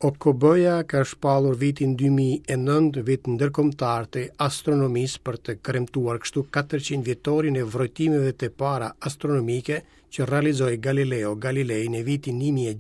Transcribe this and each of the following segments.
OKB-ja ka shpallur vitin 2009 vit ndërkombëtar të astronomisë për të kremtuar kështu 400 vjetorin e vrojtimeve të para astronomike që realizoi Galileo Galilei në vitin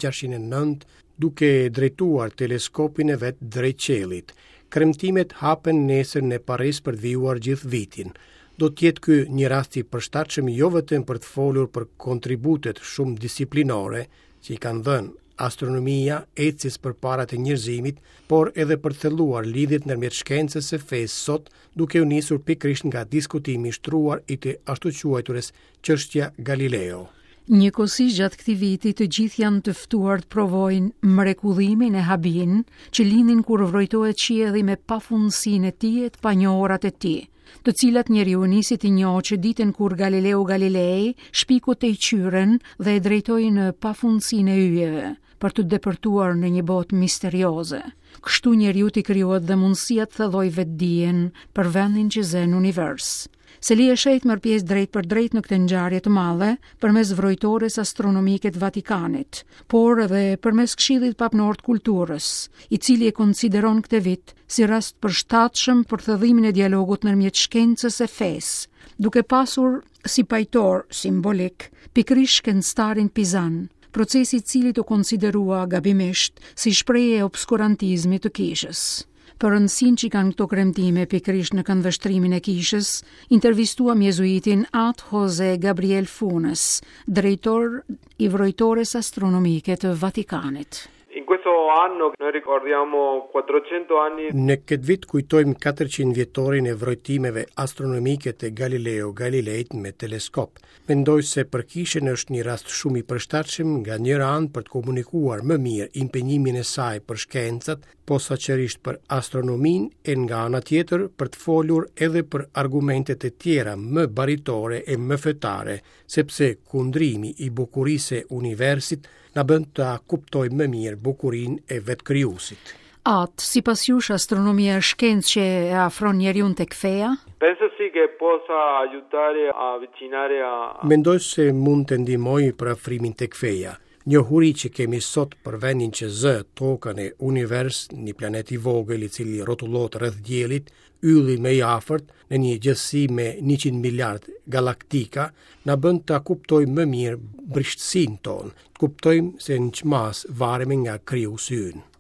1609 duke drejtuar teleskopin e vet drejt qiellit. Kremtimet hapen nesër në Paris për të vijuar gjithë vitin. Do të jetë ky një rast i përshtatshëm jo vetëm për të folur për kontributet shumë disiplinore që i kanë dhënë astronomia ecjes përpara të njerëzimit, por edhe për të thelluar lidhjet ndërmjet shkencës së fesë sot, duke u nisur pikërisht nga diskutimi i shtruar i të ashtu quajturës çështja Galileo. Njëkohësisht gjatë këtij viti të gjithë janë të ftuar të provojnë mrekullimin e Habin, që lindin kur vrojtohet qielli me pafundësinë e tij e të panjohurat e tij, të cilat njeriu nisi të njohë që ditën kur Galileo Galilei shpikut e i qyren dhe e drejtoi në pafundësinë e yjeve, për të depërtuar në një botë misterioze. Kështu njeriu t'i krijohet dhe mundësia të thellojë vetdijen për vendin që zë në univers. Seli e Shejt merr pjesë drejt për drejt në këtë ngjarje të madhe përmes vrojtores astronomike të Vatikanit, por edhe përmes Këshillit Papnor të Kulturës, i cili e konsideron këtë vit si rast përshtatshëm për thëdhimin e dialogut ndërmjet shkencës e fesë, duke pasur si pajtor simbolik pikërisht shkencëtarin Pizan, procesi i cili të konsiderua gabimisht si shprehje e obskurantizmit të kishës. Për rëndësinë që kanë këto kremtime pikërisht në këndvështrimin e kishës, intervistuam jezuitin At Jose Gabriel Funes, drejtor i vrojtores astronomike të Vatikanit. In questo anno noi ricordiamo 400 anni. Në këtë vit kujtojmë 400 vjetorin e vrojtimeve astronomike të Galileo Galileit me teleskop. Mendoj se për kishën është një rast shumë i përshtatshëm nga njëra anë për të komunikuar më mirë impenjimin e saj për shkencat, posaçërisht për astronominë, e nga ana tjetër për të folur edhe për argumentet e tjera më baritore e më fetare, sepse kundrimi i bukurisë e universit na bën të kuptojmë më mirë bukurinë e vetkrijuesit. Sipas jush astronomia është shkencë që e afron njeriu tek feja? Penso sì che possa aiutare a avvicinare a. Mendoj se mund të ndihmojë për afrimin tek feja. Njohuri që kemi sot për vendin që zë tokën e univers, një planet i vogël i cili rrotullohet rreth diellit, ylli më i afërt në një gjësi me 100 miliard galaktika, na bën ta kuptojmë më mirë britsësinë tonë. Kuptojmë se në çmas varemi nga krijuesi ynë.